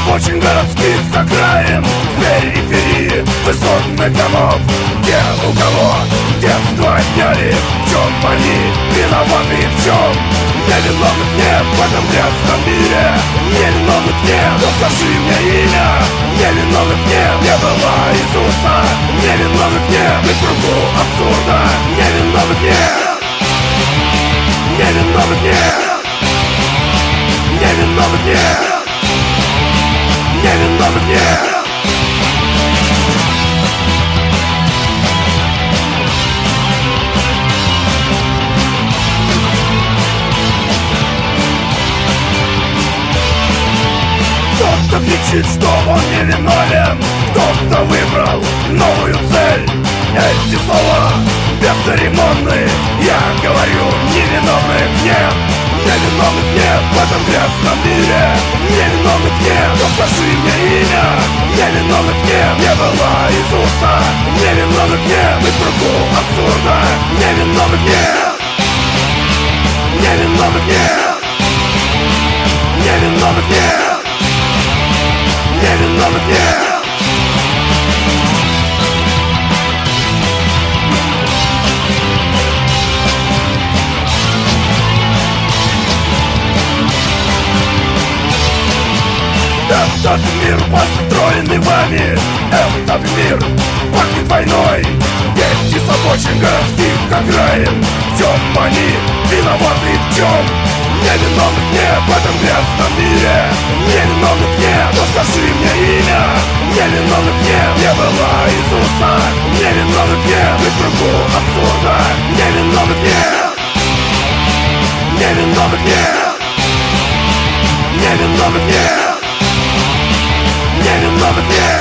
обочин городских окраин, в периферии высотных домов, те, у кого детство отняли, в чем они виноваты и в чем? Невиновных нет в этом грязном мире, невиновных нет, но скажи мне имя. Невиновных нет, не было Иисуса, невиновных нет, мы в кругу абсурда. Невиновных нет, невиновных нет, невиновных нет, невиновных нет. Кто-то кричит, что он невиновен, кто-то выбрал новую цель. Эти слова бесцеремонные, я говорю, невиновных нет. Невиновных нет в этом грязном мире, невиновных нет, но скажи мне имя. Невиновных нет, не было Иисуса, невиновных нет, мы в кругу абсурда. Невиновных нет, невиновных нет, невиновных нет, невиновных нет. Этот мир, построенный вами, этот мир пахнет войной. Дети с обочин городских окраин, в чем они виноваты, в чем? Невиновных нет в этом грязном мире, невиновных нет, но скажи мне имя. Невиновных нет, не было Иисуса, невиновных нет, мы в кругу абсурда. Невиновных нет, невиновных нет, невиновных нет, невиновных нет.